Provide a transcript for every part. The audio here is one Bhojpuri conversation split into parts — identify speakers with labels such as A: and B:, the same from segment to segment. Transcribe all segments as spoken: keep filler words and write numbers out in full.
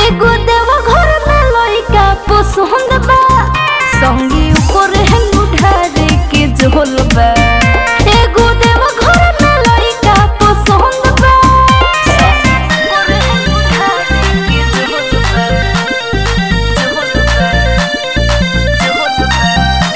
A: एगो देव घर में लइका पसंद बा संगी ऊपर हेनु ढारे के झोल बा एगो देव घर में लइका पसंद बा ऊपर हेनु ढारे के झोल बा झोल बा झोल बा।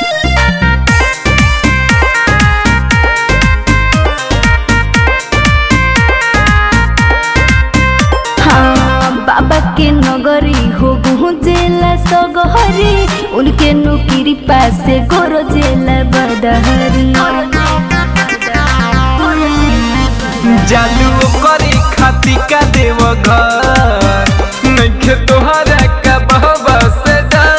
A: बाबा के नगरी हो गुजेला सगहरी उनके नुकिरी पासे गोरो जेला बदहरी
B: जालू करे खाती का देव घर नइखे तोहरा का बाबा से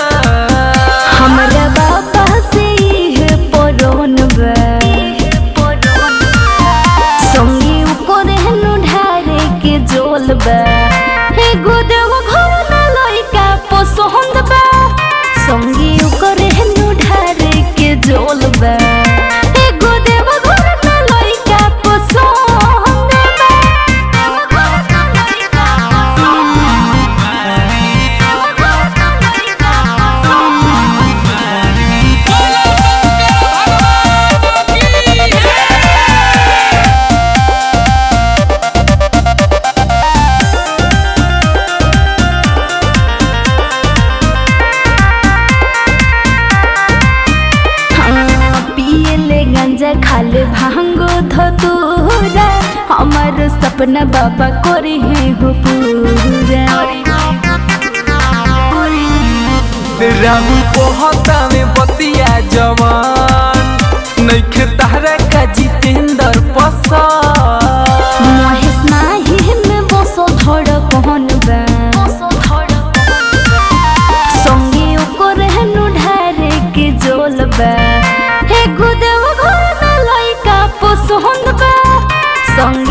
A: हमरा बाबा से है परोन बा संगी ऊपर हेनु ढारे के जोल बा एगो देव घर में लइका पसंद बा संगी ऊपर हेनु ढारे के जोल बा एगो देव घर में लइका पसंद बा गांजा खाले भांगो धतूरा हमार सपना बाबा करे है हो पूरा
B: राहु पोहता में बतिया जवान नइखे तहरा का जितेंद्र पसंद
A: महेश नाही में बसो धड़ कहन बा संगी ओकर हेनु ढारे के जोल बा एगो देव घर में लइका पसंद बा संगी